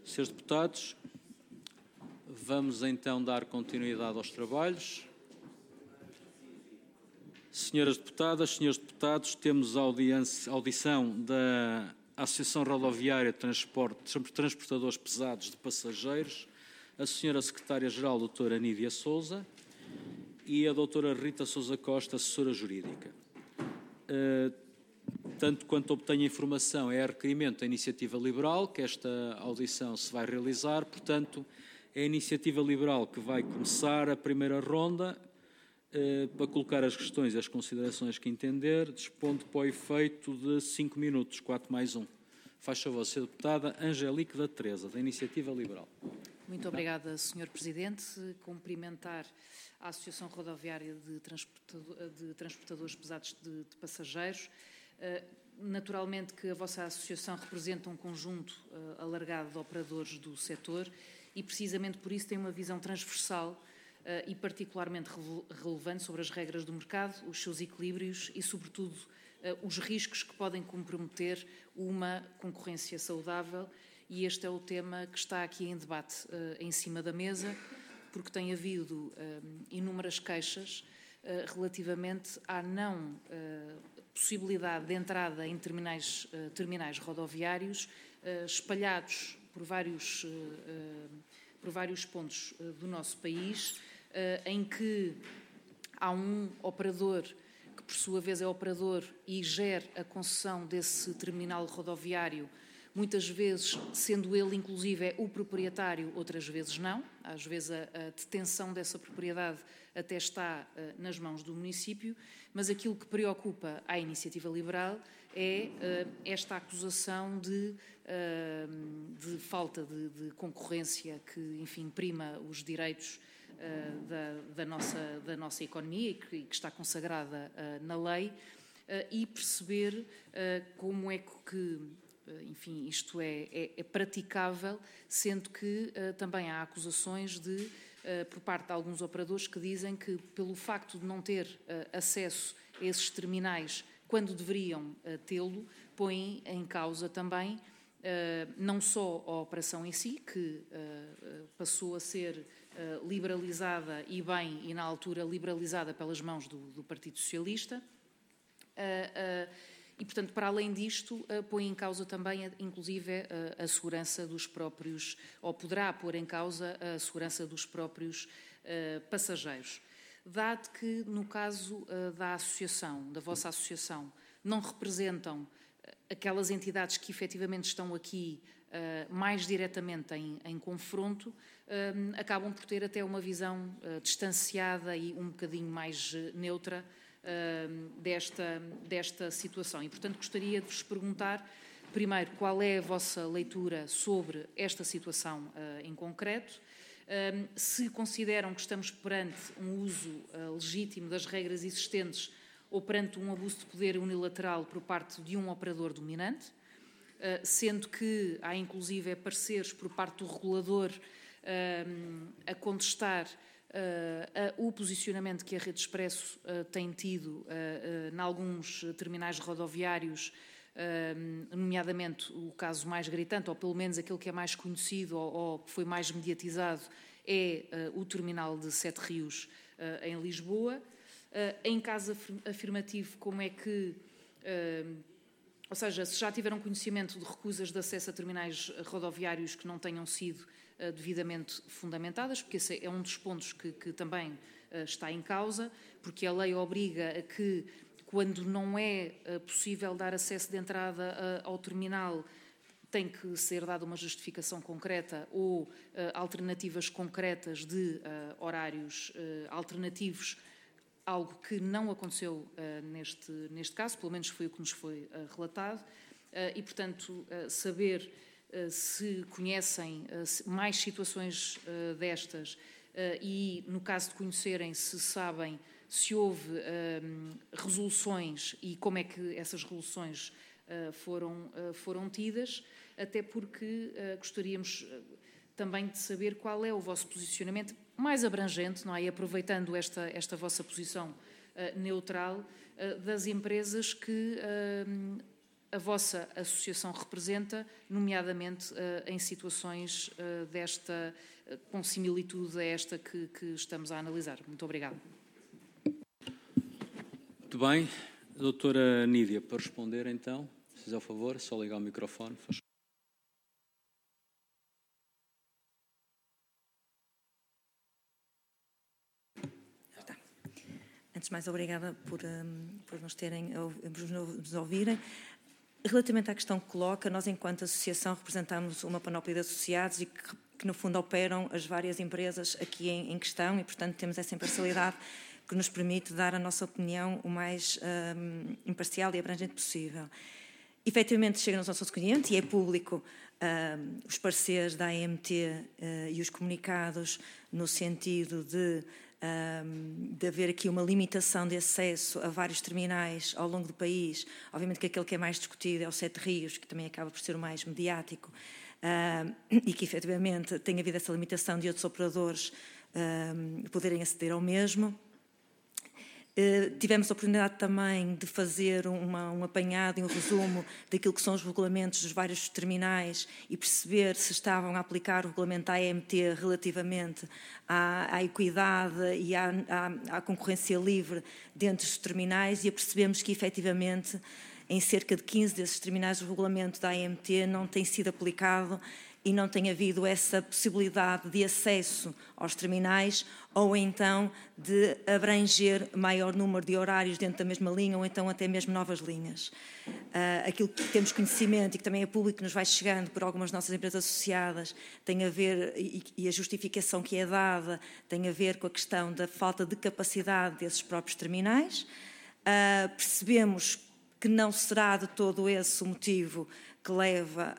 Senhores deputados, vamos então dar continuidade aos trabalhos. Senhoras deputadas, senhores deputados, temos a audição da Associação Rodoviária de Transportadores Pesados de Passageiros, a senhora Secretária-Geral, doutora Nídia Sousa, e a doutora Rita Sousa Costa, assessora jurídica. Tanto quanto obtenho informação, é a requerimento da Iniciativa Liberal que esta audição se vai realizar, portanto, é a Iniciativa Liberal que vai começar a primeira ronda para colocar as questões e as considerações que entender, dispondo para o efeito de 5 minutos, 4 mais 1. Faz favor, Sra. Deputada Angelique da Teresa, da Iniciativa Liberal. Muito obrigada, Sr. Presidente. Cumprimentar a Associação Rodoviária de Transportadores Pesados de Passageiros. Naturalmente que a vossa associação representa um conjunto alargado de operadores do setor e precisamente por isso tem uma visão transversal e particularmente relevante sobre as regras do mercado, os seus equilíbrios e, sobretudo, os riscos que podem comprometer uma concorrência saudável, e este é o tema que está aqui em debate em cima da mesa, porque tem havido inúmeras queixas relativamente à não possibilidade de entrada em terminais rodoviários espalhados por vários pontos do nosso país, em que há um operador que, por sua vez, é operador e gera a concessão desse terminal rodoviário, muitas vezes sendo ele, inclusive, o proprietário, outras vezes não. Às vezes a detenção dessa propriedade até está nas mãos do município, mas aquilo que preocupa a Iniciativa Liberal é esta acusação de falta de concorrência que, enfim, prima os direitos da nossa economia e que está consagrada na lei, e perceber como é que, enfim, isto é praticável, sendo que também há acusações por parte de alguns operadores que dizem que, pelo facto de não ter acesso a esses terminais quando deveriam tê-lo, põem em causa também não só a operação em si, que passou a ser liberalizada e bem, e na altura liberalizada pelas mãos do Partido Socialista, e, portanto, para além disto, põe em causa também, inclusive, a segurança dos próprios, ou poderá pôr em causa a segurança dos próprios passageiros. Dado que, no caso da associação, da vossa associação, não representam aquelas entidades que efetivamente estão aqui mais diretamente em confronto, acabam por ter até uma visão distanciada e um bocadinho mais neutra desta situação. E, portanto, gostaria de vos perguntar, primeiro, qual é a vossa leitura sobre esta situação em concreto, se consideram que estamos perante um uso legítimo das regras existentes ou perante um abuso de poder unilateral por parte de um operador dominante, sendo que há inclusive pareceres por parte do regulador a contestar o posicionamento que a Rede Expresso tem tido em alguns terminais rodoviários, nomeadamente o caso mais gritante, ou pelo menos aquele que é mais conhecido ou que foi mais mediatizado, é o terminal de Sete Rios em Lisboa. Em caso afirmativo, como é que, ou seja, se já tiveram conhecimento de recusas de acesso a terminais rodoviários que não tenham sido devidamente fundamentadas, porque esse é um dos pontos que também está em causa, porque a lei obriga a que, quando não é possível dar acesso de entrada ao terminal, tem que ser dada uma justificação concreta ou alternativas concretas de horários alternativos, algo que não aconteceu neste caso, pelo menos foi o que nos foi relatado, e, portanto, saber se conhecem mais situações destas e, no caso de conhecerem, se sabem se houve resoluções e como é que essas resoluções foram tidas, até porque gostaríamos também de saber qual é o vosso posicionamento mais abrangente, não é? E aproveitando esta vossa posição neutral, das empresas que a vossa associação representa, nomeadamente em situações com similitude a esta que estamos a analisar. Muito obrigada. Muito bem. Doutora Nídia, para responder então, se fizer o favor, só ligar o microfone. Faz... Antes de mais, obrigada por nos ouvirem. Relativamente à questão que coloca, nós, enquanto associação, representamos uma panóplia de associados e que no fundo, operam as várias empresas aqui em questão e, portanto, temos essa imparcialidade que nos permite dar a nossa opinião o mais imparcial e abrangente possível. Efetivamente, chega nos nossos conhecimentos e é público os pareceres da AMT e os comunicados no sentido de haver aqui uma limitação de acesso a vários terminais ao longo do país. Obviamente que aquele que é mais discutido é o Sete Rios, que também acaba por ser o mais mediático, e que efetivamente tem havido essa limitação de outros operadores poderem aceder ao mesmo. Tivemos a oportunidade também de fazer um apanhado e um resumo daquilo que são os regulamentos dos vários terminais e perceber se estavam a aplicar o regulamento da AMT relativamente à equidade e à concorrência livre dentro dos terminais, e percebemos que, efetivamente, em cerca de 15 desses terminais, o regulamento da AMT não tem sido aplicado e não tem havido essa possibilidade de acesso aos terminais ou então de abranger maior número de horários dentro da mesma linha ou então até mesmo novas linhas. Aquilo que temos conhecimento e que também é público, que nos vai chegando por algumas nossas empresas associadas, tem a ver, e a justificação que é dada, tem a ver com a questão da falta de capacidade desses próprios terminais. Percebemos que não será de todo esse o motivo que leva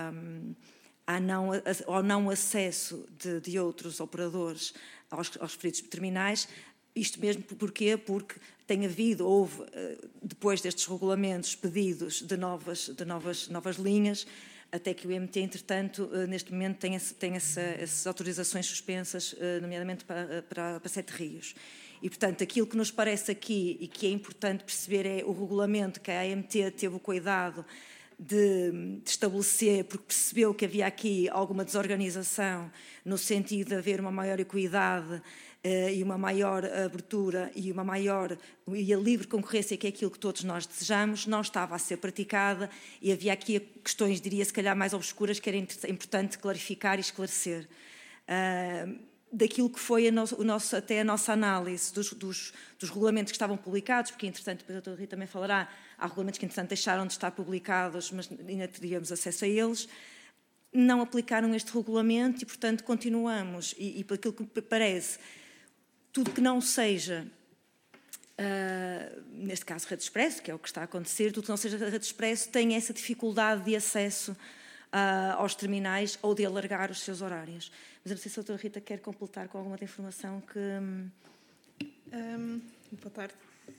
ao não acesso de outros operadores aos referidos terminais. Isto mesmo porquê? Porque houve, depois destes regulamentos, pedidos de novas linhas, até que o IMT, entretanto, neste momento tem essas autorizações suspensas, nomeadamente para Sete Rios. E, portanto, aquilo que nos parece aqui e que é importante perceber é o regulamento que a AMT teve o cuidado de estabelecer, porque percebeu que havia aqui alguma desorganização no sentido de haver uma maior equidade e uma maior abertura e a livre concorrência, que é aquilo que todos nós desejamos, não estava a ser praticada e havia aqui questões, diria, se calhar mais obscuras, que era importante clarificar e esclarecer. Daquilo que foi até a nossa análise dos regulamentos que estavam publicados, porque, entretanto, a doutora Rita também falará, há regulamentos que, entretanto, deixaram de estar publicados, mas ainda teríamos acesso a eles, não aplicaram este regulamento e, portanto, continuamos. E por aquilo que me parece, tudo que não seja, neste caso, Rede Expresso, que é o que está a acontecer, tudo que não seja Rede Expresso tem essa dificuldade de acesso aos terminais ou de alargar os seus horários. Mas eu não sei se a doutora Rita quer completar com alguma informação que... Boa tarde.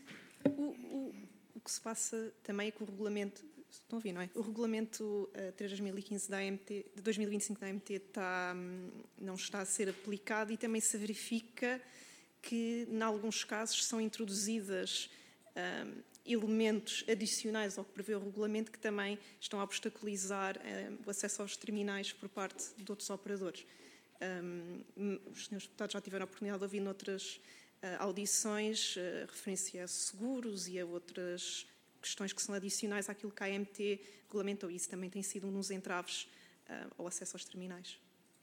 O que se passa também é que o regulamento... Estão a ouvir, não é? O regulamento 3/2015 de 2025 da AMT não está a ser aplicado e também se verifica que, em alguns casos, são introduzidas elementos adicionais ao que prevê o regulamento que também estão a obstaculizar o acesso aos terminais por parte de outros operadores. Os senhores deputados já tiveram a oportunidade de ouvir noutras audições referência a seguros e a outras questões que são adicionais àquilo que a AMT regulamentou. Isso também tem sido um dos entraves ao acesso aos terminais.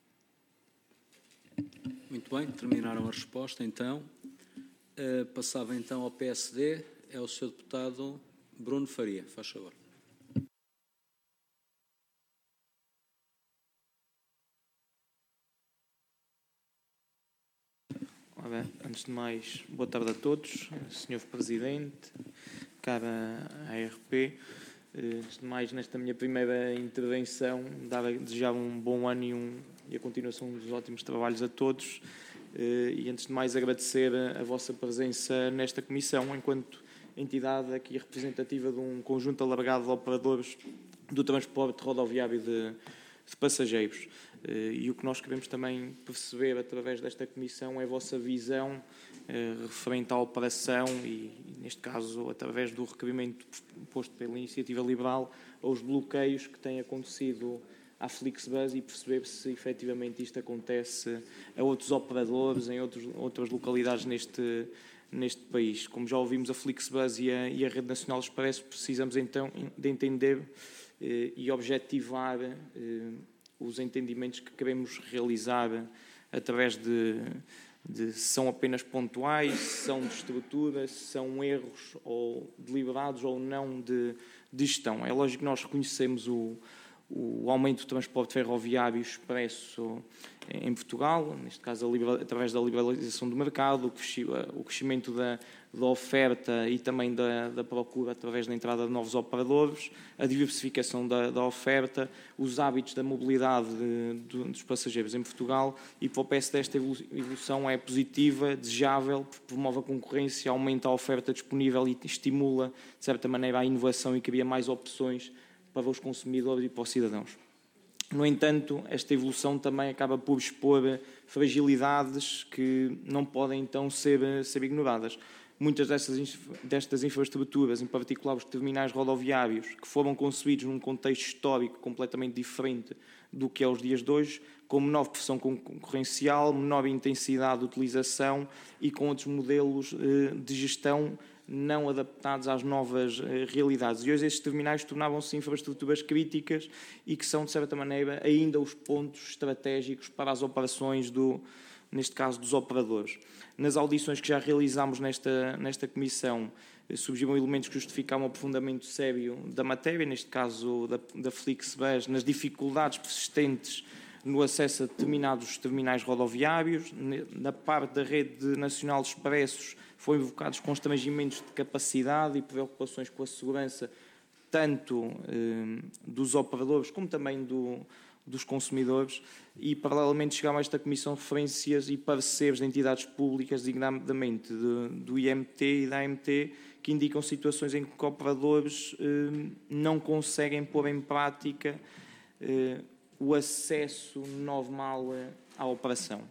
Muito bem, terminaram a resposta, então. Passava então ao PSD, é o Sr. Deputado Bruno Faria, faz favor. Ora, antes de mais, boa tarde a todos, Sr. Presidente, cara ARP. Antes de mais, nesta minha primeira intervenção, desejar um bom ano e a continuação dos ótimos trabalhos a todos. E antes de mais, agradecer a vossa presença nesta comissão, enquanto entidade aqui representativa de um conjunto alargado de operadores do transporte rodoviário de passageiros. E o que nós queremos também perceber através desta comissão é a vossa visão referente à operação e, neste caso, através do requerimento posto pela Iniciativa Liberal, aos bloqueios que têm acontecido à Flixbus e perceber se efetivamente isto acontece a outros operadores em outras localidades neste país. Como já ouvimos, a Flixbus e a Rede Nacional de Expresso, precisamos então de entender e objetivar os entendimentos que queremos realizar através de se são apenas pontuais, se são de estrutura, se são erros ou deliberados ou não de gestão. É lógico que nós reconhecemos o aumento do transporte ferroviário expresso em Portugal, neste caso através da liberalização do mercado, o crescimento da oferta e também da procura através da entrada de novos operadores, a diversificação da oferta, os hábitos da mobilidade dos passageiros em Portugal, e para o PSD esta evolução é positiva, desejável, porque promove a concorrência, aumenta a oferta disponível e estimula, de certa maneira, a inovação e cria mais opções para os consumidores e para os cidadãos. No entanto, esta evolução também acaba por expor fragilidades que não podem, então, ser ignoradas. Muitas destas infraestruturas, em particular os terminais rodoviários, que foram concebidos num contexto histórico completamente diferente do que é os dias de hoje, com menor pressão concorrencial, menor intensidade de utilização e com outros modelos de gestão não adaptados às novas realidades. E hoje estes terminais tornavam-se infraestruturas críticas e que são, de certa maneira, ainda os pontos estratégicos para as operações, neste caso, dos operadores. Nas audições que já realizámos nesta comissão, surgiram elementos que justificavam o aprofundamento sério da matéria, neste caso da Flixbus, nas dificuldades persistentes no acesso a determinados terminais rodoviários. Na parte da Rede Nacional de Expressos foram invocados constrangimentos de capacidade e preocupações com a segurança, tanto dos operadores como também dos consumidores, e paralelamente chegaram a esta comissão referências e pareceres de entidades públicas, designadamente do IMT e da AMT, que indicam situações em que operadores não conseguem pôr em prática o acesso normal à operação.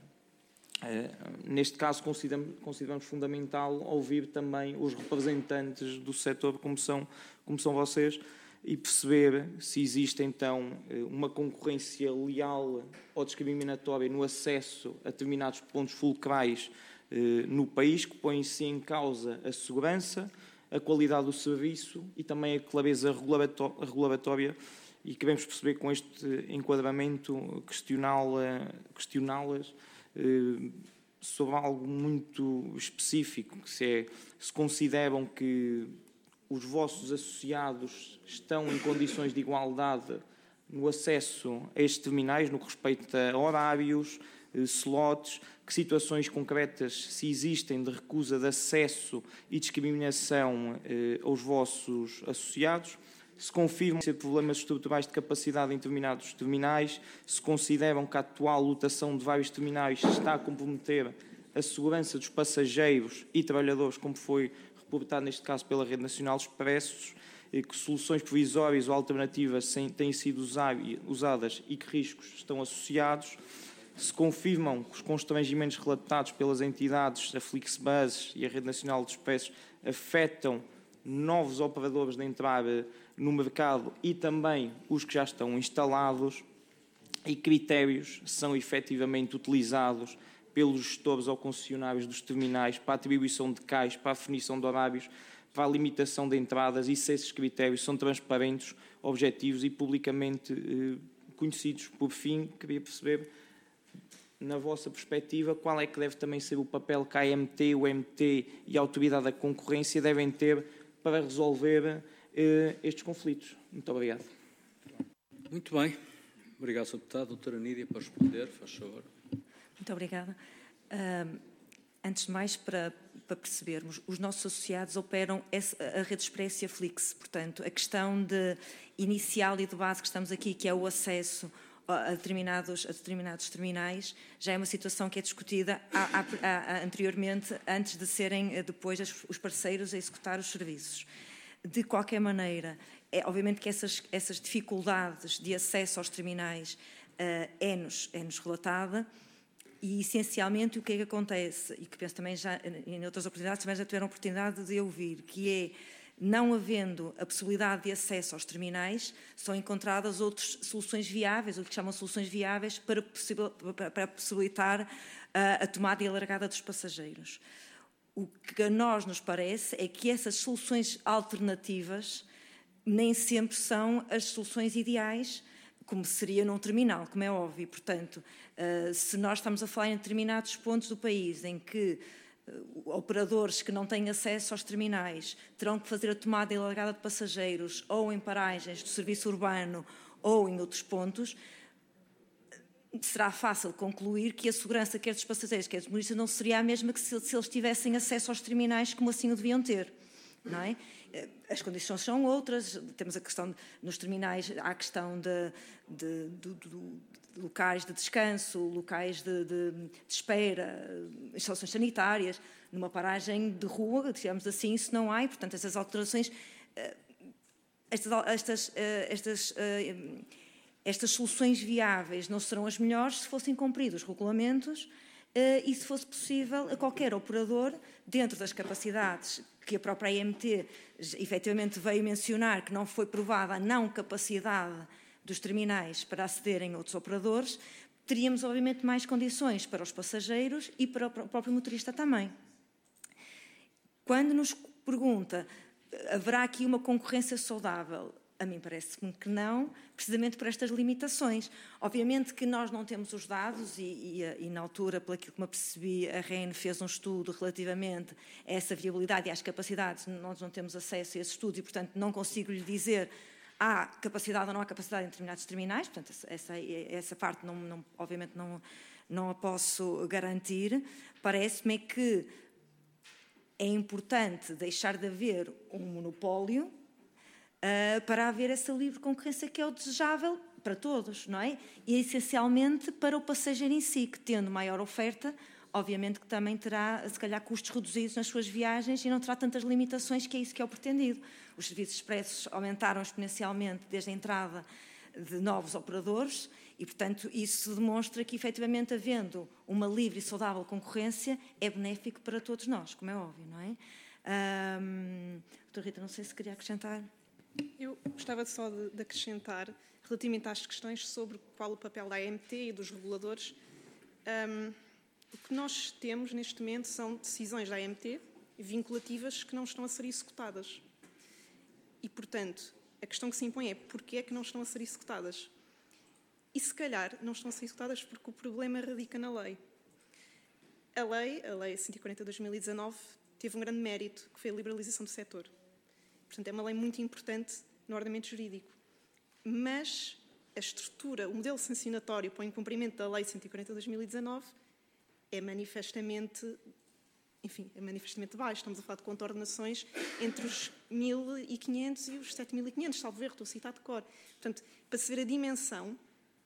Neste caso, consideramos fundamental ouvir também os representantes do setor, como são vocês, e perceber se existe, então, uma concorrência leal ou discriminatória no acesso a determinados pontos fulcrais no país, que põe-se em causa a segurança, a qualidade do serviço e também a clareza regulatória, e queremos perceber com este enquadramento, questioná-las sobre algo muito específico, que se consideram que os vossos associados estão em condições de igualdade no acesso a estes terminais, no que respeita a horários, slots, que situações concretas se existem de recusa de acesso e discriminação aos vossos associados, se confirmam ser problemas estruturais de capacidade em determinados terminais, se consideram que a atual lotação de vários terminais está a comprometer a segurança dos passageiros e trabalhadores, como foi reportado neste caso pela Rede Nacional de Expressos, que soluções provisórias ou alternativas têm sido usadas e que riscos estão associados, se confirmam que os constrangimentos relatados pelas entidades, a Flixbus e a Rede Nacional de Expressos, afetam novos operadores de entrada no mercado e também os que já estão instalados, e critérios são efetivamente utilizados pelos gestores ou concessionários dos terminais para a atribuição de cais, para a definição de horários, para a limitação de entradas, e se esses critérios são transparentes, objetivos e publicamente conhecidos. Por fim, queria perceber, na vossa perspectiva, qual é que deve também ser o papel que a AMT, o MT e a Autoridade da Concorrência devem ter para resolver estes conflitos. Muito obrigado. Muito bem. Obrigado, Sr. Deputado. Doutora Nídia, para responder, faz favor. Muito obrigada. Antes de mais, para percebermos, os nossos associados operam a Rede Expresso e a Flix. Portanto, a questão inicial e de base que estamos aqui, que é o acesso a determinados terminais, já é uma situação que é discutida anteriormente, antes de serem depois os parceiros a executar os serviços. De qualquer maneira, obviamente que essas dificuldades de acesso aos terminais é-nos relatada. E, essencialmente, o que é que acontece, e que penso também já, em outras oportunidades, também já tiveram a oportunidade de ouvir, que é, não havendo a possibilidade de acesso aos terminais, são encontradas outras soluções viáveis, o que chamam soluções viáveis, para possibilitar a tomada e a largada dos passageiros. O que a nós nos parece é que essas soluções alternativas nem sempre são as soluções ideais, como seria num terminal, como é óbvio. Portanto, se nós estamos a falar em determinados pontos do país em que operadores que não têm acesso aos terminais terão que fazer a tomada e largada de passageiros ou em paragens do serviço urbano ou em outros pontos, será fácil concluir que a segurança quer dos passageiros, quer dos motoristas, não seria a mesma que se eles tivessem acesso aos terminais como assim o deviam ter. Não é? As condições são outras, temos a questão, nos terminais, há a questão de locais de descanso, locais de espera, instalações sanitárias, numa paragem de rua, digamos assim, isso não há, e, portanto, essas alterações, estas soluções viáveis não serão as melhores se fossem cumpridos os regulamentos e se fosse possível a qualquer operador, dentro das capacidades que a própria AMT efetivamente veio mencionar, que não foi provada a não capacidade dos terminais para acederem a outros operadores, teríamos obviamente mais condições para os passageiros e para o próprio motorista também. Quando nos pergunta, haverá aqui uma concorrência saudável? A mim parece-me que não, precisamente por estas limitações. Obviamente que nós não temos os dados e na altura, pelo que me apercebi, a REN fez um estudo relativamente a essa viabilidade e às capacidades. Nós não temos acesso a esse estudo e, portanto, não consigo lhe dizer há capacidade ou não há capacidade em determinados terminais. Portanto, essa parte, obviamente, não a posso garantir. Parece-me que é importante deixar de haver um monopólio para haver essa livre concorrência que é o desejável para todos, não é? E essencialmente para o passageiro em si, que tendo maior oferta, obviamente que também terá, se calhar, custos reduzidos nas suas viagens e não terá tantas limitações, que é isso que é o pretendido. Os serviços expressos aumentaram exponencialmente desde a entrada de novos operadores e, portanto, isso demonstra que, efetivamente, havendo uma livre e saudável concorrência, é benéfico para todos nós, como é óbvio, não é? Doutora Rita, não sei se queria acrescentar. Eu gostava só de acrescentar, relativamente às questões sobre qual o papel da AMT e dos reguladores. O que nós temos neste momento são decisões da AMT vinculativas que não estão a ser executadas. E, portanto, a questão que se impõe é porquê é que não estão a ser executadas? E, se calhar, não estão a ser executadas porque o problema radica na lei. A lei 140 de 2019, teve um grande mérito, que foi a liberalização do setor. Portanto, é uma lei muito importante no ordenamento jurídico. Mas a estrutura, o modelo sancionatório para o incumprimento da Lei 140 de 2019 é manifestamente baixo. Estamos a falar de contornações entre os 1.500 e os 7.500, salvo erro, estou a citar de cor. Portanto, para se ver a dimensão,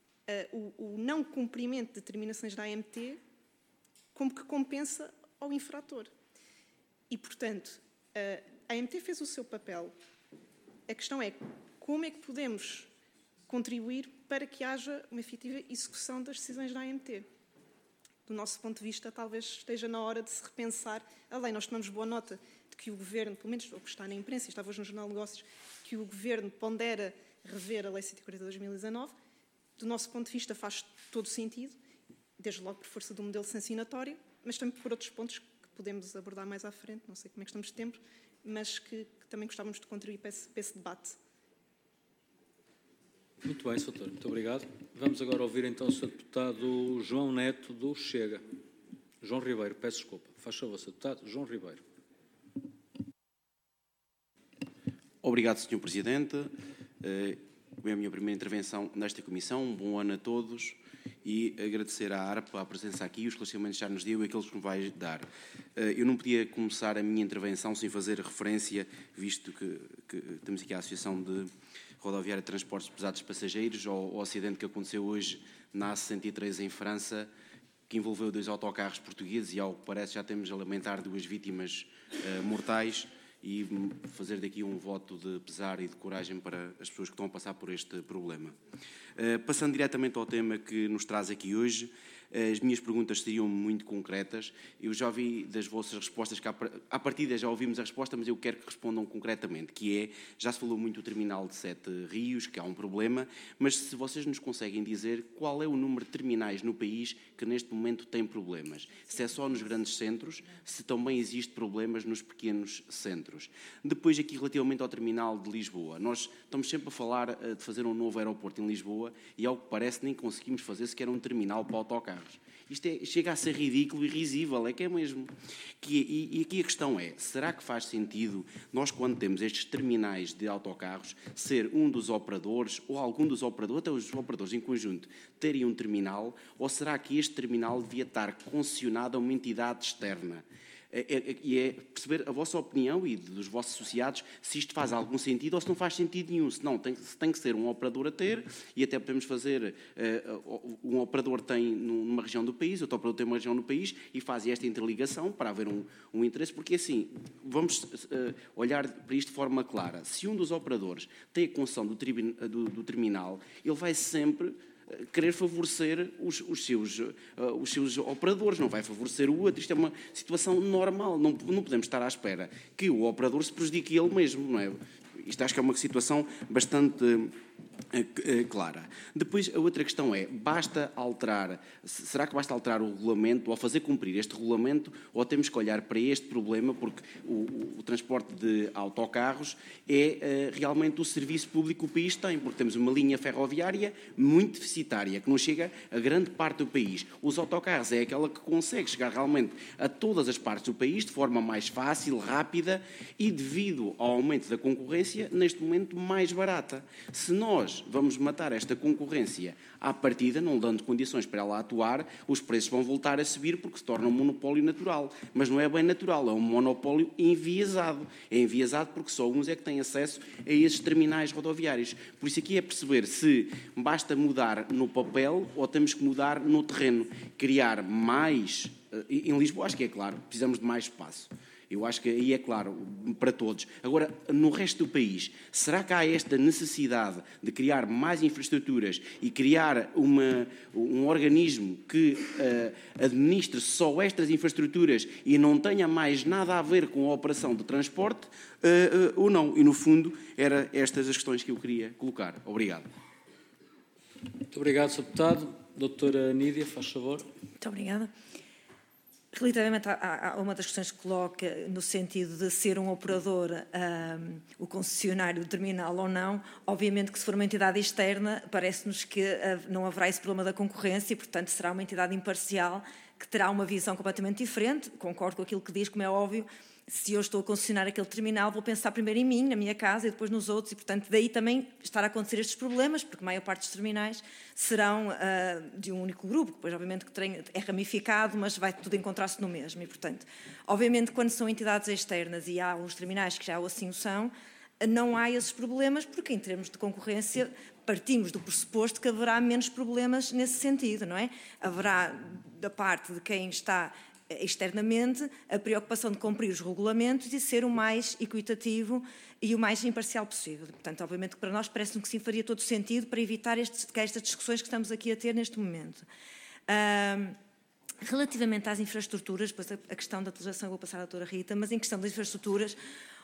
o não cumprimento de determinações da AMT como que compensa ao infrator. E, portanto, a AMT fez o seu papel. A questão é como é que podemos contribuir para que haja uma efetiva execução das decisões da AMT. Do nosso ponto de vista, talvez esteja na hora de se repensar a lei. Nós tomamos boa nota de que o Governo, pelo menos o que está na imprensa, estava hoje no Jornal de Negócios, que o Governo pondera rever a Lei 140 de 2019. Do nosso ponto de vista, faz todo sentido, desde logo por força do modelo sancionatório, mas também por outros pontos que podemos abordar mais à frente, não sei como é que estamos de tempo, mas que também gostávamos de contribuir para esse debate. Muito bem, Sr. Doutor, muito obrigado. Vamos agora ouvir então o Sr. Deputado João Neto, do Chega. João Ribeiro, peço desculpa. Faz favor, Sr. Deputado João Ribeiro. Obrigado, Sr. Presidente. É a minha primeira intervenção nesta comissão. Um bom ano a todos e agradecer à ARP a presença aqui, os esclarecimentos já nos deu e aqueles que nos vai dar. Eu não podia começar a minha intervenção sem fazer referência, visto que temos aqui a Associação de Rodoviária de Transportes Pesados de Passageiros, ao acidente que aconteceu hoje na A63 em França, que envolveu 2 autocarros portugueses e, ao que parece, já temos a lamentar 2 vítimas mortais, e fazer daqui um voto de pesar e de coragem para as pessoas que estão a passar por este problema. Passando diretamente ao tema que nos traz aqui hoje, As minhas perguntas seriam muito concretas. Eu já ouvi das vossas respostas, que à partida já ouvimos a resposta, mas eu quero que respondam concretamente, que é, já se falou muito do terminal de 7 Rios, que há um problema, mas se vocês nos conseguem dizer qual é o número de terminais no país que neste momento tem problemas. Se é só nos grandes centros, se também existe problemas nos pequenos centros. Depois, aqui relativamente ao terminal de Lisboa, nós estamos sempre a falar de fazer um novo aeroporto em Lisboa e, ao que parece, nem conseguimos fazer sequer um terminal para autocarros. Isto chega a ser ridículo e risível, é que é mesmo. E aqui a questão é, será que faz sentido nós, quando temos estes terminais de autocarros, ser um dos operadores, ou algum dos operadores, até os operadores em conjunto, terem um terminal, ou será que este terminal devia estar concessionado a uma entidade externa? E é perceber a vossa opinião e dos vossos associados se isto faz algum sentido ou se não faz sentido nenhum. Se não, tem que ser um operador a ter, e até podemos fazer, um operador tem numa região do país, outro operador tem uma região do país, e fazem esta interligação para haver um interesse, porque assim, vamos olhar para isto de forma clara. Se um dos operadores tem a concessão do terminal, ele vai sempre querer favorecer os seus operadores, não vai favorecer o outro. Isto é uma situação normal, não podemos estar à espera que o operador se prejudique ele mesmo, não é? Isto acho que é uma situação bastante clara. Depois, a outra questão é, será que basta alterar o regulamento, ou fazer cumprir este regulamento, ou temos que olhar para este problema, porque o transporte de autocarros é realmente o serviço público que o país tem, porque temos uma linha ferroviária muito deficitária, que não chega a grande parte do país. Os autocarros é aquela que consegue chegar realmente a todas as partes do país de forma mais fácil, rápida e, devido ao aumento da concorrência, neste momento mais barata. Se nós vamos matar esta concorrência à partida, não dando condições para ela atuar, os preços vão voltar a subir porque se torna um monopólio natural. Mas não é bem natural, é um monopólio enviesado. É enviesado porque só uns é que têm acesso a esses terminais rodoviários. Por isso aqui é perceber se basta mudar no papel ou temos que mudar no terreno. Criar mais... Em Lisboa acho que é claro, precisamos de mais espaço. Eu acho que aí é claro, para todos. Agora, no resto do país, será que há esta necessidade de criar mais infraestruturas e criar um organismo que administre só estas infraestruturas e não tenha mais nada a ver com a operação de transporte, ou não? E, no fundo, eram estas as questões que eu queria colocar. Obrigado. Muito obrigado, Sr. Deputado. Doutora Nídia, faz favor. Muito obrigada. Relativamente a uma das questões que coloca no sentido de ser um operador o concessionário do terminal ou não, obviamente que se for uma entidade externa, parece-nos que não haverá esse problema da concorrência e, portanto, será uma entidade imparcial que terá uma visão completamente diferente. Concordo com aquilo que diz, como é óbvio. Se eu estou a concessionar aquele terminal, vou pensar primeiro em mim, na minha casa, e depois nos outros, e, portanto, daí também estar a acontecer estes problemas, porque a maior parte dos terminais serão de um único grupo, que depois, obviamente, que é ramificado, mas vai tudo encontrar-se no mesmo. E, portanto, obviamente, quando são entidades externas e há uns terminais que já assim o são, não há esses problemas, porque, em termos de concorrência, partimos do pressuposto que haverá menos problemas nesse sentido, não é? Haverá, da parte de quem está externamente, a preocupação de cumprir os regulamentos e ser o mais equitativo e o mais imparcial possível. Portanto, obviamente, para nós parece-me que sim faria todo sentido para evitar estas discussões que estamos aqui a ter neste momento. Relativamente às infraestruturas, depois a questão da utilização eu vou passar à doutora Rita, mas em questão das infraestruturas,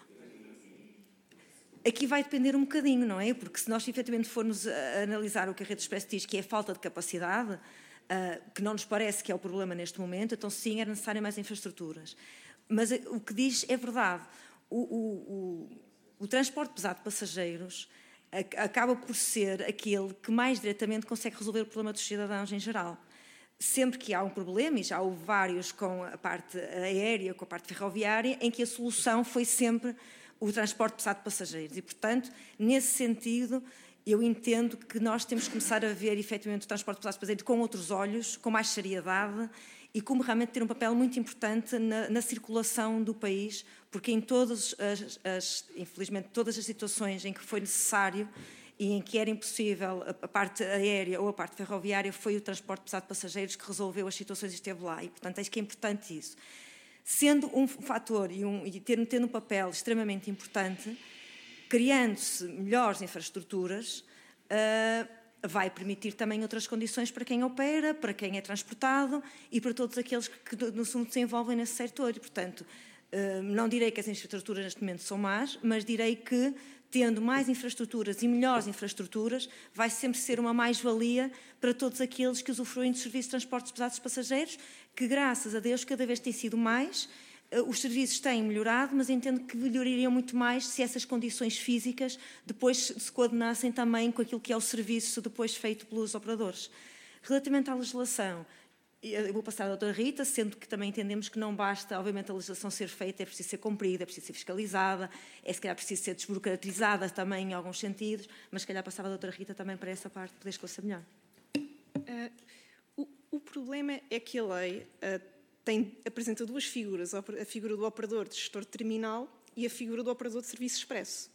aqui vai depender um bocadinho, não é? Porque se nós efetivamente formos a analisar o que a Rede Expresso diz, que é a falta de capacidade, que não nos parece que é o problema neste momento, então sim, era necessário mais infraestruturas. Mas o que diz é verdade. O transporte pesado de passageiros acaba por ser aquele que mais diretamente consegue resolver o problema dos cidadãos em geral. Sempre que há um problema, e já houve vários com a parte aérea, com a parte ferroviária, em que a solução foi sempre o transporte pesado de passageiros. E, portanto, nesse sentido, eu entendo que nós temos que começar a ver, efetivamente, o transporte pesado de passageiros com outros olhos, com mais seriedade e como realmente ter um papel muito importante na circulação do país, porque em infelizmente, todas as situações em que foi necessário e em que era impossível a parte aérea ou a parte ferroviária, foi o transporte pesado de passageiros que resolveu as situações e esteve lá. E, portanto, acho que é importante isso. Sendo um fator e tendo um papel extremamente importante, criando-se melhores infraestruturas, vai permitir também outras condições para quem opera, para quem é transportado e para todos aqueles que no fundo, se envolvem nesse setor. E, portanto, não direi que as infraestruturas neste momento são más, mas direi que, tendo mais infraestruturas e melhores infraestruturas, vai sempre ser uma mais-valia para todos aqueles que usufruem de serviços de transportes pesados de passageiros, que, graças a Deus, cada vez tem sido mais. Os serviços têm melhorado, mas entendo que melhorariam muito mais se essas condições físicas depois se coordenassem também com aquilo que é o serviço depois feito pelos operadores. Relativamente à legislação, eu vou passar à doutora Rita, sendo que também entendemos que não basta, obviamente, a legislação ser feita, é preciso ser cumprida, é preciso ser fiscalizada, é se calhar preciso ser desburocratizada também em alguns sentidos, mas se calhar passava a doutora Rita também para essa parte, poder esclarecer melhor. O problema é que a lei apresenta duas figuras, a figura do operador de gestor de terminal e a figura do operador de serviço expresso.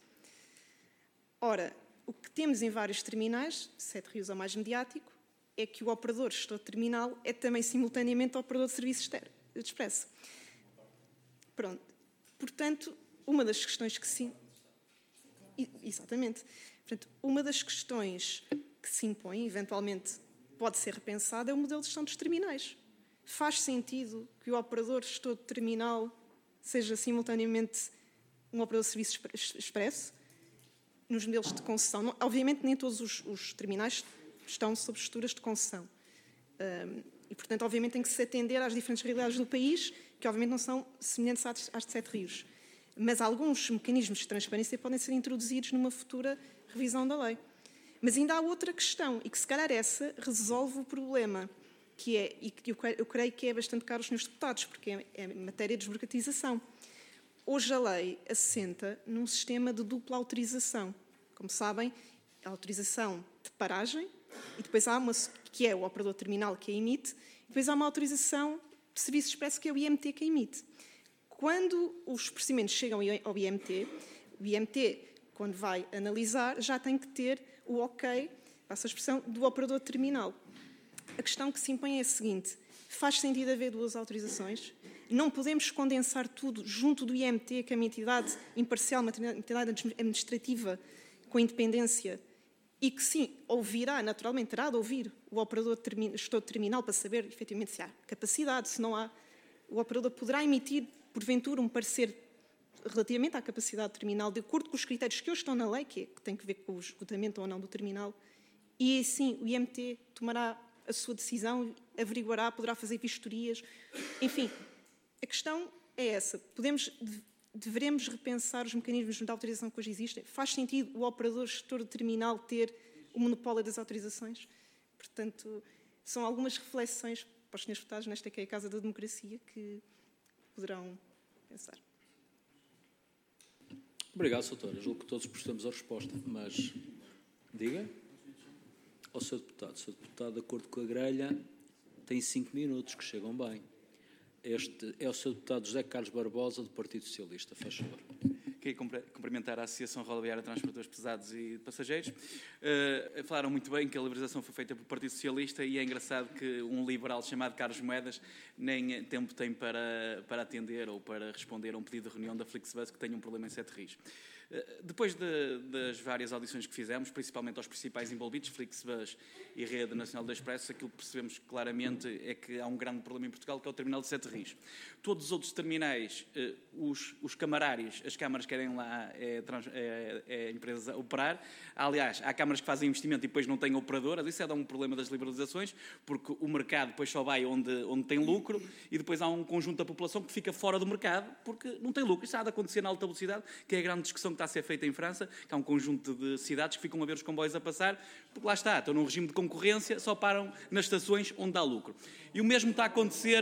Ora, o que temos em vários terminais, Sete Rios é o mais mediático, é que o operador de gestor de terminal é também simultaneamente o operador de serviço expresso. Pronto. Portanto, uma das questões que sim... Exatamente. Portanto, uma das questões que se impõe, eventualmente pode ser repensada, é o modelo de gestão dos terminais. Faz sentido que o operador gestor de terminal seja simultaneamente um operador de serviço expresso nos modelos de concessão? Não, obviamente, nem todos os terminais estão sob estruturas de concessão. E, portanto, obviamente, tem que se atender às diferentes realidades do país, que, obviamente, não são semelhantes às de Sete Rios. Mas alguns mecanismos de transparência podem ser introduzidos numa futura revisão da lei. Mas ainda há outra questão, e que, se calhar, essa resolve o problema, que é, e que eu creio que é bastante caro aos senhores deputados, porque é matéria de desburocratização. Hoje a lei assenta num sistema de dupla autorização. Como sabem, a autorização de paragem, e depois há uma que é o operador terminal que a emite, e depois há uma autorização de serviço expresso que é o IMT que a emite. Quando os procedimentos chegam ao IMT, o IMT, quando vai analisar, já tem que ter o ok, passa a expressão, do operador terminal. A questão que se impõe é a seguinte: faz sentido haver duas autorizações? Não podemos condensar tudo junto do IMT, que é uma entidade imparcial, uma entidade administrativa com independência, e que, sim, ouvirá, naturalmente, terá de ouvir o operador gestor de terminal para saber, efetivamente, se há capacidade, se não há. O operador poderá emitir, porventura, um parecer relativamente à capacidade terminal, de acordo com os critérios que hoje estão na lei, que tem que ver com o esgotamento ou não do terminal, e, sim, o IMT tomará a sua decisão, averiguará, poderá fazer vistorias. Enfim, a questão é essa. Deveremos repensar os mecanismos de autorização que hoje existem? Faz sentido o operador gestor de terminal ter o monopólio das autorizações? Portanto, são algumas reflexões para os senhores deputados, nesta que é a Casa da Democracia, que poderão pensar. Obrigado, doutora. Julgo que todos prestamos a resposta, mas diga. Ao Sr. Deputado, de acordo com a grelha, tem 5 minutos, que chegam bem. Este é o Sr. Deputado José Carlos Barbosa, do Partido Socialista. Faz favor. Queria cumprimentar a Associação Rodoviária de Transportadores Pesados e Passageiros. Falaram muito bem que a liberalização foi feita pelo Partido Socialista e é engraçado que um liberal chamado Carlos Moedas nem tempo tem para atender ou para responder a um pedido de reunião da Flixbus que tenha um problema em Sete Rios. Depois das várias audições que fizemos, principalmente aos principais envolvidos, Flixbus e Rede Nacional de Expresso, aquilo que percebemos claramente é que há um grande problema em Portugal, que é o terminal de Sete Rios. Todos os outros terminais, os camarários, as câmaras querem lá a empresa operar. Aliás, há câmaras que fazem investimento e depois não têm operadoras. Isso é um problema das liberalizações, porque o mercado depois só vai onde tem lucro e depois há um conjunto da população que fica fora do mercado porque não tem lucro. Isso há de acontecer na alta velocidade, que é a grande discussão que está a ser feita em França, que há um conjunto de cidades que ficam a ver os comboios a passar, porque lá está, estão num regime de concorrência, só param nas estações onde dá lucro. E o mesmo está a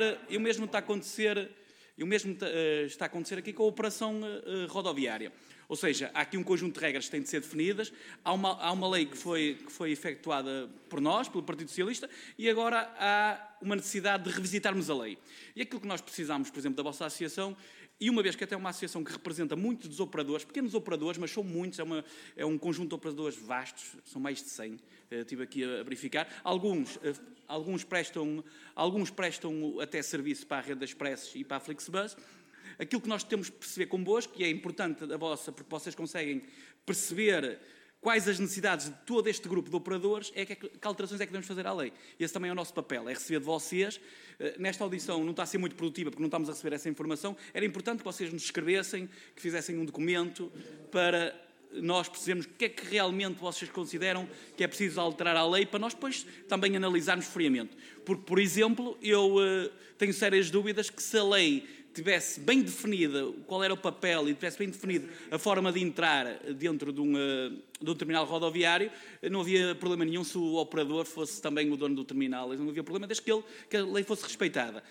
acontecer aqui com a operação rodoviária. Ou seja, há aqui um conjunto de regras que têm de ser definidas, há uma lei que foi efetuada por nós, pelo Partido Socialista, e agora há uma necessidade de revisitarmos a lei. E aquilo que nós precisamos, por exemplo, da vossa associação, e uma vez que até é uma associação que representa muitos dos operadores, pequenos operadores, mas são muitos, é um conjunto de operadores vastos, são mais de 100, estive aqui a verificar. Alguns prestam até serviço para a Rede Expressos e para a Flixbus. Aquilo que nós temos de perceber convosco, que é importante a vossa, porque vocês conseguem perceber quais as necessidades de todo este grupo de operadores, que alterações é que devemos fazer à lei. Esse também é o nosso papel, é receber de vocês. Nesta audição não está a ser muito produtiva porque não estamos a receber essa informação. Era importante que vocês nos escrevessem, que fizessem um documento para nós percebermos o que é que realmente vocês consideram que é preciso alterar a lei, para nós depois também analisarmos friamente. Porque, por exemplo, eu tenho sérias dúvidas que se a lei tivesse bem definida qual era o papel e tivesse bem definido a forma de entrar dentro de um terminal rodoviário, não havia problema nenhum se o operador fosse também o dono do terminal. Não havia problema desde que a lei fosse respeitada.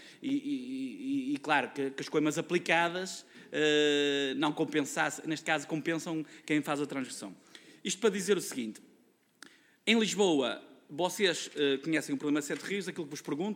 E claro, que as coimas aplicadas não compensassem, neste caso compensam quem faz a transgressão. Isto para dizer o seguinte: em Lisboa, vocês conhecem o problema de Sete Rios, aquilo que vos pergunto,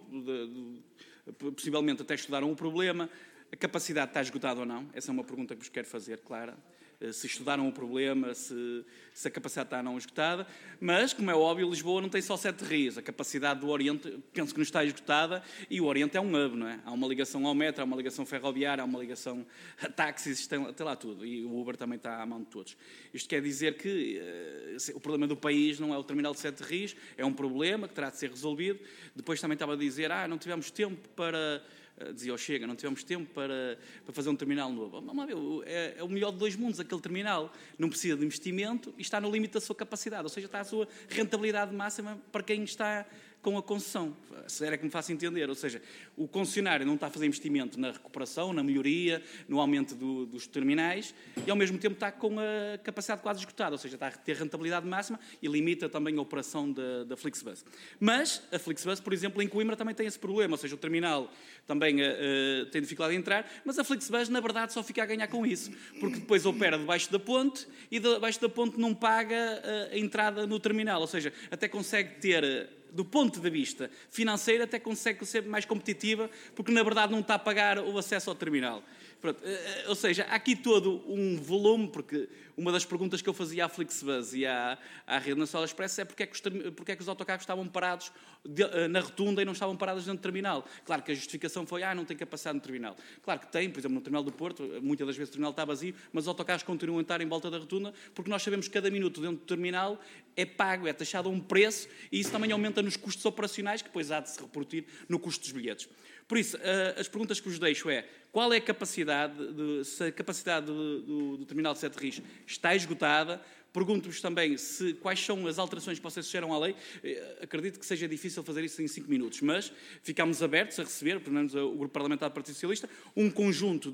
possivelmente até estudaram o problema. A capacidade está esgotada ou não? Essa é uma pergunta que vos quero fazer, clara. Se estudaram o problema, se a capacidade está ou não esgotada. Mas, como é óbvio, Lisboa não tem só Sete Rios. A capacidade do Oriente, penso que não está esgotada, e o Oriente é um hub, não é? Há uma ligação ao metro, há uma ligação ferroviária, há uma ligação a táxis, tem lá tudo. E o Uber também está à mão de todos. Isto quer dizer que o problema do país não é o terminal de Sete Rios, é um problema que terá de ser resolvido. Depois também estava a dizer, não tivemos tempo para... Dizia o Chega, não tivemos tempo para fazer um terminal novo. Vamos ver, é o melhor de dois mundos, aquele terminal. Não precisa de investimento e está no limite da sua capacidade, ou seja, está à sua rentabilidade máxima para quem está com a concessão. Se era que me faça entender, ou seja, o concessionário não está a fazer investimento na recuperação, na melhoria, no aumento dos terminais e ao mesmo tempo está com a capacidade quase esgotada, ou seja, está a ter rentabilidade máxima e limita também a operação da Flixbus. Mas a Flixbus, por exemplo, em Coimbra também tem esse problema, ou seja, o terminal também tem dificuldade em entrar, mas a Flixbus na verdade só fica a ganhar com isso, porque depois opera debaixo da ponte e debaixo da ponte não paga a entrada no terminal, ou seja, até consegue ter... do ponto de vista financeiro, até consegue ser mais competitiva, porque na verdade não está a pagar o acesso ao terminal. Pronto, ou seja, há aqui todo um volume, porque uma das perguntas que eu fazia à Flixbus e à Rede Nacional Express é porque é que os autocarros estavam parados na rotunda e não estavam parados dentro do terminal. Claro que a justificação foi, não tem capacidade no terminal. Claro que tem, por exemplo, no terminal do Porto, muitas das vezes o terminal está vazio, mas os autocarros continuam a estar em volta da rotunda, porque nós sabemos que cada minuto dentro do terminal é pago, é taxado a um preço, e isso também aumenta nos custos operacionais, que depois há de se repercutir no custo dos bilhetes. Por isso, as perguntas que vos deixo é, qual é a capacidade, se a capacidade do terminal de Sete Rios está esgotada? Pergunto-vos também quais são as alterações que vocês sugeram à lei. Acredito que seja difícil fazer isso em 5 minutos, mas ficámos abertos a receber, pelo menos o Grupo Parlamentar do Partido Socialista, um conjunto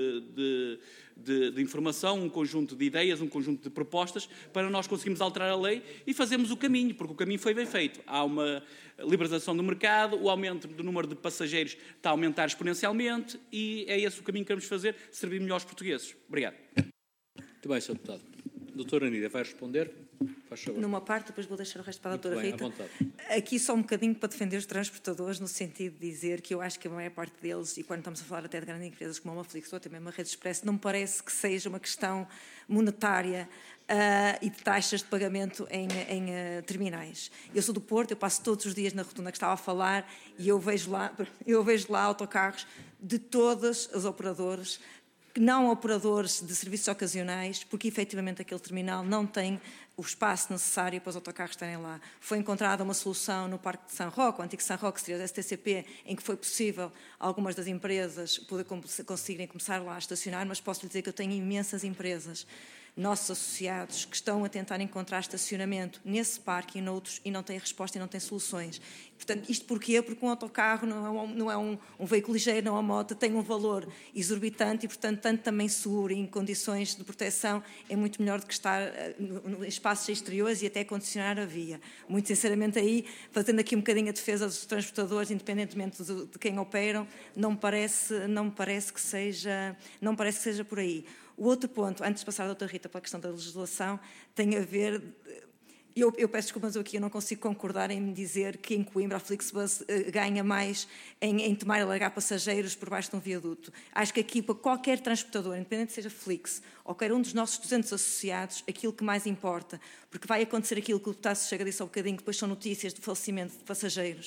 de informação, um conjunto de ideias, um conjunto de propostas para nós conseguirmos alterar a lei e fazermos o caminho, porque o caminho foi bem feito. Há uma liberalização do mercado, o aumento do número de passageiros está a aumentar exponencialmente e é esse o caminho que queremos fazer, servir melhor aos portugueses. Obrigado. Muito bem, Sr. Deputado. Doutora Anília, vai responder? Faz favor. Numa parte, depois vou deixar o resto para a doutora Rita. À vontade. Aqui só um bocadinho para defender os transportadores, no sentido de dizer que eu acho que a maior parte deles, e quando estamos a falar até de grandes empresas como uma Flix ou até mesmo a Rede Expresso, não me parece que seja uma questão monetária e de taxas de pagamento em terminais. Eu sou do Porto, eu passo todos os dias na rotunda que estava a falar e eu vejo lá autocarros de todos os operadores, não operadores de serviços ocasionais, porque efetivamente aquele terminal não tem o espaço necessário para os autocarros estarem lá. Foi encontrada uma solução no Parque de São Roque, o antigo São Roque, seria o STCP, em que foi possível algumas das empresas conseguirem começar lá a estacionar, mas posso lhe dizer que eu tenho imensas empresas, nossos associados, que estão a tentar encontrar estacionamento nesse parque e noutros e não têm resposta e não têm soluções. Portanto, isto porquê? Porque um autocarro não é um veículo ligeiro, não é uma moto, tem um valor exorbitante e, portanto, tanto também seguro e em condições de proteção é muito melhor do que estar em espaços exteriores e até condicionar a via. Muito sinceramente aí, fazendo aqui um bocadinho a defesa dos transportadores, independentemente de quem operam, não me parece que seja por aí. O outro ponto, antes de passar a doutora Rita para a questão da legislação, tem a ver... Eu peço desculpa, mas eu não consigo concordar em me dizer que em Coimbra a Flixbus ganha mais em tomar e largar passageiros por baixo de um viaduto. Acho que aqui, para qualquer transportador, independente seja Flix ou qualquer um dos nossos 200 associados, aquilo que mais importa, porque vai acontecer aquilo que o deputado Chega disse há um bocadinho, que depois são notícias de falecimento de passageiros,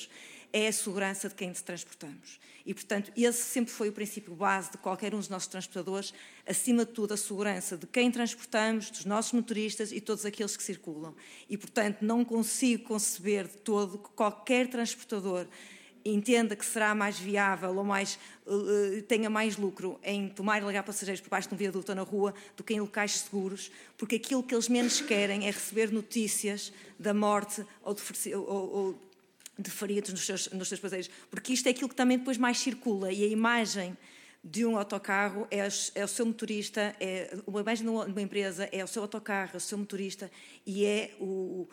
é a segurança de quem transportamos. E, portanto, esse sempre foi o princípio base de qualquer um dos nossos transportadores, acima de tudo a segurança de quem transportamos, dos nossos motoristas e todos aqueles que circulam. E, portanto, não consigo conceber de todo que qualquer transportador entenda que será mais viável ou tenha mais lucro em tomar e largar passageiros por baixo de um viaduto ou na rua do que em locais seguros, porque aquilo que eles menos querem é receber notícias da morte ou de feridos nos seus passageiros, porque isto é aquilo que também depois mais circula, e a imagem de um autocarro é o seu motorista, uma imagem de uma empresa é o seu autocarro, é o seu motorista, e é o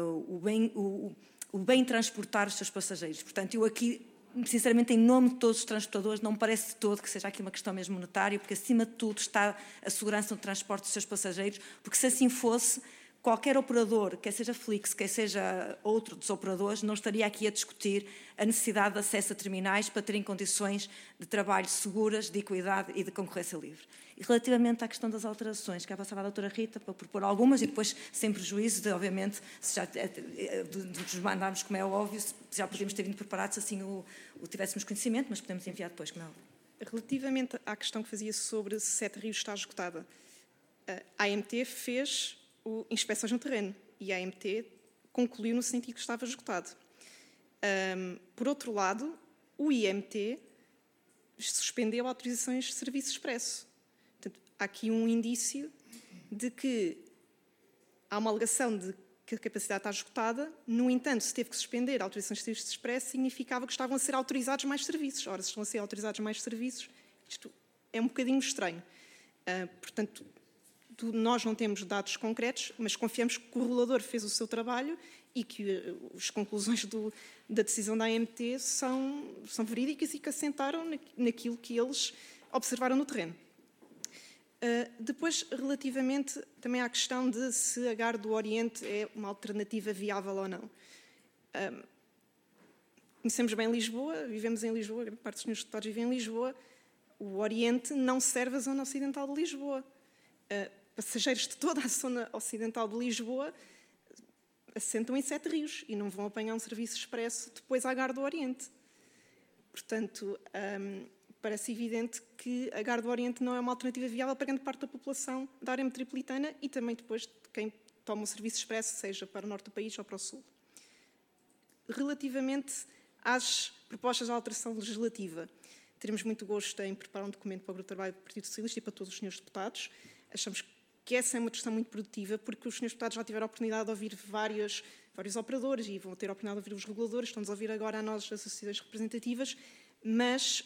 bem transportar os seus passageiros. Portanto, eu aqui, sinceramente, em nome de todos os transportadores, não me parece de todo que seja aqui uma questão mesmo monetária, porque acima de tudo está a segurança no transporte dos seus passageiros, porque se assim fosse, qualquer operador, quer seja Flix, quer seja outro dos operadores, não estaria aqui a discutir a necessidade de acesso a terminais para terem condições de trabalho seguras, de equidade e de concorrência livre. E relativamente à questão das alterações, que passava a doutora Rita para propor algumas e depois, sem prejuízo de, obviamente, se já nos mandarmos, como é óbvio, se já podíamos ter vindo preparados se assim o tivéssemos conhecimento, mas podemos enviar depois, como é óbvio. Relativamente à questão que fazia sobre se Sete Rios está esgotada, a AMT fez inspeções no terreno e a AMT concluiu no sentido que estava esgotado. Por outro lado, o IMT suspendeu autorizações de serviço expresso. Portanto, há aqui um indício de que há uma alegação de que a capacidade está esgotada, no entanto, se teve que suspender autorizações de serviço expresso, significava que estavam a ser autorizados mais serviços. Ora, se estão a ser autorizados mais serviços, isto é um bocadinho estranho. Portanto, nós não temos dados concretos, mas confiamos que o regulador fez o seu trabalho e que as conclusões da decisão da AMT são verídicas e que assentaram naquilo que eles observaram no terreno. Depois, relativamente também à questão de se a Gare do Oriente é uma alternativa viável ou não. Conhecemos bem Lisboa, vivemos em Lisboa, a grande parte dos senhores deputados vivem em Lisboa. O Oriente não serve a zona ocidental de Lisboa. Passageiros de toda a zona ocidental de Lisboa assentam em Sete Rios e não vão apanhar um serviço expresso depois à Gare do Oriente. Portanto, parece evidente que a Gare do Oriente não é uma alternativa viável para grande parte da população da área metropolitana e também depois de quem toma o serviço expresso, seja para o norte do país ou para o sul. Relativamente às propostas de alteração legislativa, teremos muito gosto em preparar um documento para o Grupo de Trabalho do Partido Socialista e para todos os senhores deputados. Achamos que essa é uma questão muito produtiva, porque os senhores deputados já tiveram a oportunidade de ouvir vários operadores e vão ter a oportunidade de ouvir os reguladores, estão-nos a ouvir agora a nós, as associações representativas, mas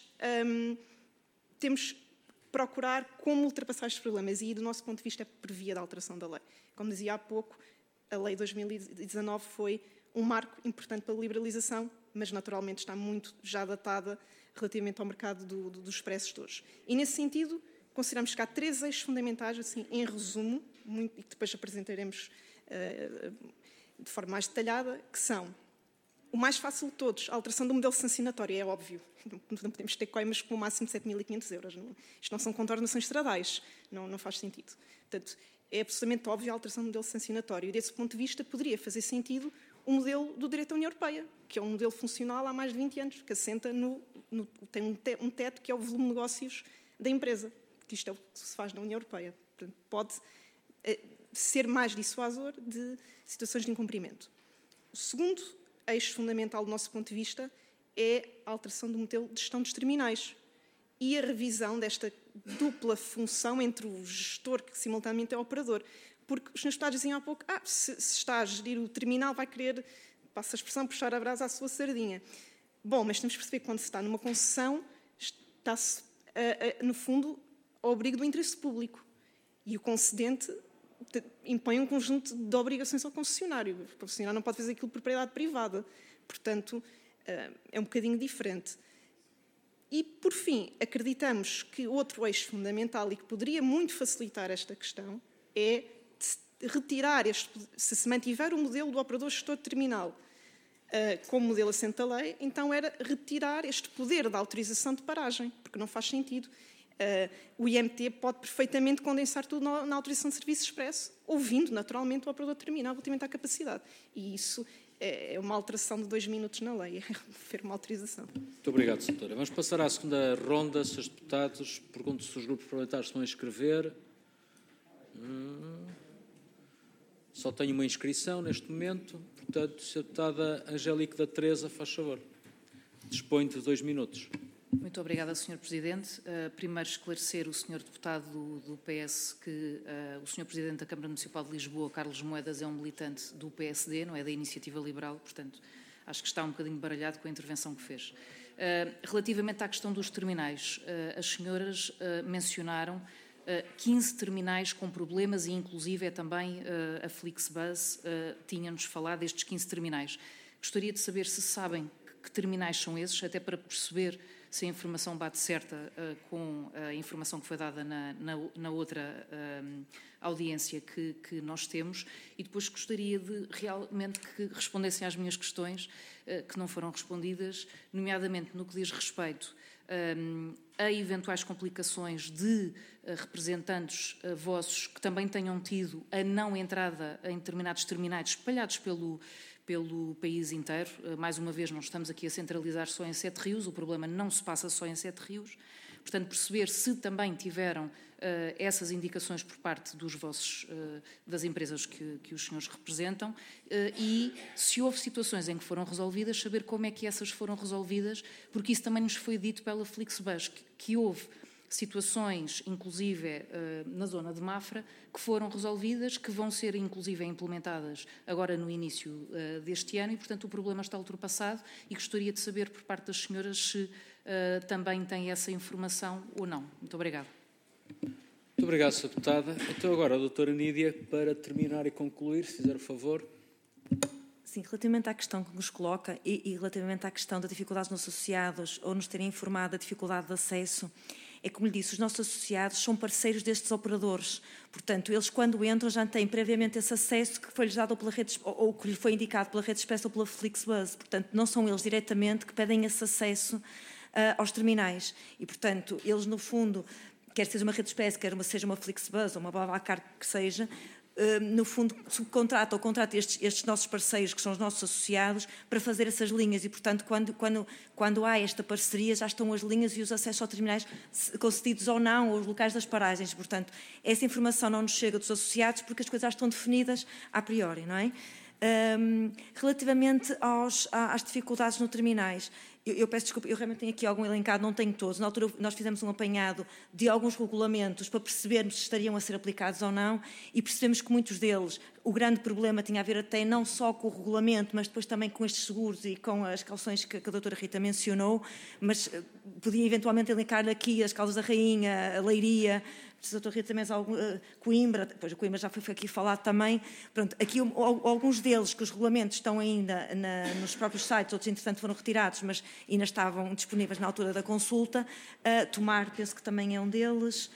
temos que procurar como ultrapassar estes problemas e, do nosso ponto de vista, é por via da alteração da lei. Como dizia há pouco, a lei de 2019 foi um marco importante para a liberalização, mas naturalmente está muito já datada relativamente ao mercado dos expressos de hoje. E, nesse sentido, consideramos que há 3 eixos fundamentais, assim, em resumo, e que depois apresentaremos de forma mais detalhada, que são o mais fácil de todos, a alteração do modelo sancionatório, é óbvio. Não podemos ter coimas com o máximo de 7.500 euros. Isto não são contornações estradais, não faz sentido. Portanto, é absolutamente óbvio a alteração do modelo sancionatório. E, desse ponto de vista, poderia fazer sentido o modelo do direito da União Europeia, que é um modelo funcional há mais de 20 anos, que assenta tem um teto que é o volume de negócios da empresa. Isto é o que se faz na União Europeia. Portanto, pode ser mais dissuasor de situações de incumprimento. O segundo eixo fundamental do nosso ponto de vista é a alteração do modelo de gestão dos terminais e a revisão desta dupla função entre o gestor, que simultaneamente é o operador. Porque os senhores deputados diziam há pouco, se está a gerir o terminal, vai querer, passa a expressão, puxar a brasa à sua sardinha. Bom, mas temos que perceber que quando se está numa concessão, está-se, no fundo, ao abrigo do interesse público. E o concedente impõe um conjunto de obrigações ao concessionário. O concessionário não pode fazer aquilo de propriedade privada. Portanto, é um bocadinho diferente. E, por fim, acreditamos que outro eixo fundamental e que poderia muito facilitar esta questão é retirar, se se mantiver o modelo do operador gestor terminal como modelo assente da lei, então era retirar este poder da autorização de paragem, porque não faz sentido. O IMT pode perfeitamente condensar tudo na autorização de serviço expresso, ouvindo naturalmente o operador terminal relativamente à capacidade. E isso é uma alteração de 2 minutos na lei, é refer uma autorização. Muito obrigado, Doutora. Vamos passar à segunda ronda. Senhores deputados, pergunto se os grupos parlamentares estão a inscrever. Só tenho uma inscrição neste momento. Portanto, Sra. Deputada Angélica da Teresa, faz favor. Dispõe de 2 minutos. Muito obrigada, Sr. Presidente. Primeiro esclarecer o Sr. Deputado do PS que o Sr. Presidente da Câmara Municipal de Lisboa, Carlos Moedas, é um militante do PSD, não é da Iniciativa Liberal, portanto, acho que está um bocadinho baralhado com a intervenção que fez. Relativamente à questão dos terminais, as senhoras mencionaram 15 terminais com problemas e, inclusive, também a Flixbus tinha-nos falado destes 15 terminais. Gostaria de saber se sabem que terminais são esses, até para perceber se a informação bate certa com a informação que foi dada na outra audiência que nós temos, e depois gostaria de realmente que respondessem às minhas questões que não foram respondidas, nomeadamente no que diz respeito a eventuais complicações de representantes vossos que também tenham tido a não entrada em determinados terminais espalhados pelo país inteiro. Mais uma vez, não estamos aqui a centralizar só em 7 rios, o problema não se passa só em 7 rios. Portanto, perceber se também tiveram essas indicações por parte das empresas que os senhores representam e se houve situações em que foram resolvidas, saber como é que essas foram resolvidas, porque isso também nos foi dito pela Flixbus, que houve situações, inclusive na zona de Mafra, que foram resolvidas, que vão ser inclusive implementadas agora no início deste ano e, portanto, o problema está ultrapassado e gostaria de saber por parte das senhoras se também têm essa informação ou não. Muito obrigada. Muito obrigado, Sra. Deputada. Então agora a doutora Nídia, para terminar e concluir, se fizer o favor. Sim, relativamente à questão que nos coloca e relativamente à questão da dificuldade dos nossos associados ou nos terem informado da dificuldade de acesso, é como lhe disse, os nossos associados são parceiros destes operadores. Portanto, eles quando entram já têm previamente esse acesso que foi-lhes dado pela rede, ou que lhe foi indicado pela Rede Express ou pela Flixbus. Portanto, não são eles diretamente que pedem esse acesso aos terminais. E, portanto, eles no fundo, quer seja uma Rede Express, quer seja uma Flixbus ou uma BlaBlaCar que seja, no fundo, subcontrata ou contrata estes nossos parceiros, que são os nossos associados, para fazer essas linhas. E, portanto, quando há esta parceria, já estão as linhas e os acessos aos terminais concedidos ou não, aos locais das paragens. Portanto, essa informação não nos chega dos associados porque as coisas já estão definidas a priori, não é? Relativamente às dificuldades nos terminais, eu peço desculpa, eu realmente tenho aqui algum elencado, não tenho todos. Na altura nós fizemos um apanhado de alguns regulamentos para percebermos se estariam a ser aplicados ou não e percebemos que muitos deles, o grande problema tinha a ver até não só com o regulamento, mas depois também com estes seguros e com as calções que a doutora Rita mencionou, mas podia eventualmente elencar aqui as Caldas da Rainha, a Leiria, a doutora Rita também Coimbra, depois a Coimbra já foi aqui falado também. Pronto, aqui alguns deles que os regulamentos estão ainda nos próprios sites, outros entretanto foram retirados, mas ainda estavam disponíveis na altura da consulta. Tomar, penso que também é um deles.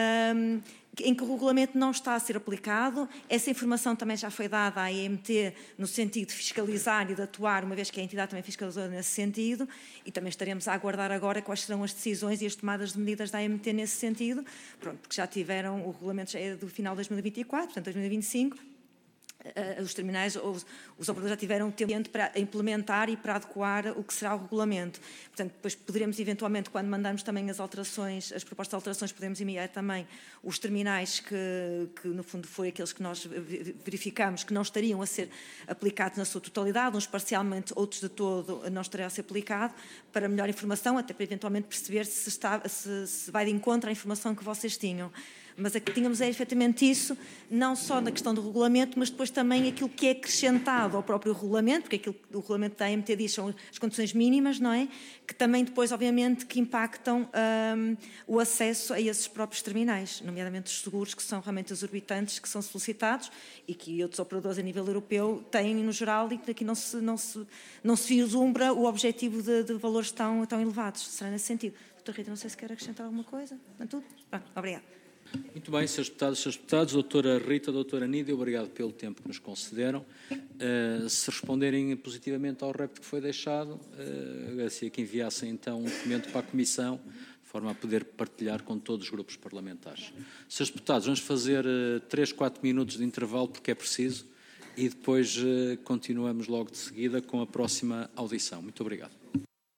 Em que o regulamento não está a ser aplicado. Essa informação também já foi dada à EMT no sentido de fiscalizar e de atuar, uma vez que a entidade também fiscalizou nesse sentido, e também estaremos a aguardar agora quais serão as decisões e as tomadas de medidas da EMT nesse sentido, pronto, porque já tiveram, o regulamento já é do final de 2024, portanto 2025, os terminais, os operadores já tiveram tempo para implementar e para adequar o que será o regulamento. Portanto, depois poderemos eventualmente, quando mandarmos também as alterações, as propostas de alterações, podemos enviar também os terminais que no fundo foi aqueles que nós verificamos que não estariam a ser aplicados na sua totalidade, uns parcialmente, outros de todo não estariam a ser aplicado, para melhor informação, até para eventualmente perceber se vai de encontro à informação que vocês tinham. Mas aqui tínhamos efetivamente isso, não só na questão do regulamento, mas depois também aquilo que é acrescentado ao próprio regulamento, porque aquilo que o regulamento da AMT diz são as condições mínimas, não é? Que também depois, obviamente, que impactam o acesso a esses próprios terminais, nomeadamente os seguros, que são realmente exorbitantes, que são solicitados e que outros operadores a nível europeu têm no geral e que aqui não se vislumbra o objetivo de valores tão elevados. Será nesse sentido. Doutor Rita, não sei se quer acrescentar alguma coisa. Não é tudo? Obrigada. Muito bem, Srs. Deputados e Srs. Deputados, doutora Rita, doutora Nídia, obrigado pelo tempo que nos concederam. Se responderem positivamente ao repto que foi deixado, agradecia que enviassem então um documento para a Comissão, de forma a poder partilhar com todos os grupos parlamentares. Srs. Deputados, vamos fazer 3, 4 minutos de intervalo, porque é preciso, e depois continuamos logo de seguida com a próxima audição. Muito obrigado.